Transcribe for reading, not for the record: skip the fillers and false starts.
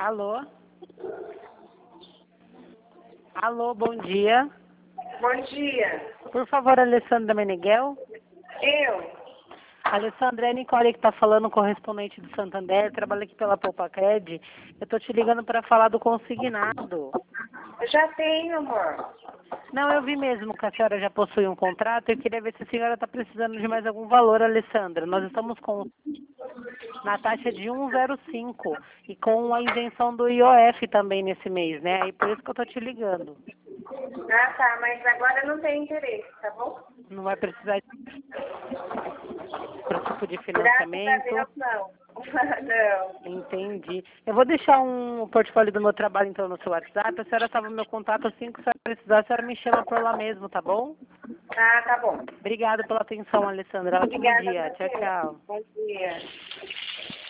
Alô? Alô, bom dia. Bom dia. Por favor, Alessandra Meneghel. Eu? Alessandra, é a Nicole que está falando, correspondente do Santander, trabalho aqui pela Poupacred. Eu tô te ligando para falar do consignado. Eu já tenho, amor. Não, eu vi mesmo que a senhora já possui um contrato. Eu queria ver se a senhora está precisando de mais algum valor, Alessandra. Nós estamos na taxa de 1,05 e com a isenção do IOF também nesse mês, né? E por isso que eu tô te ligando. Ah, tá, mas agora eu não tenho interesse, tá bom? Não vai precisar para tipo de Graças a financiamento. Deus, não. Não. Entendi. Eu vou deixar um portfólio do meu trabalho então no seu WhatsApp. A senhora salva meu contato assim que a senhora precisar, a senhora me chama por lá mesmo, tá bom? Ah, tá bom. Obrigada pela atenção, Alessandra. Ótimo Obrigada a dia. Tchau, você. tchau. Bom dia.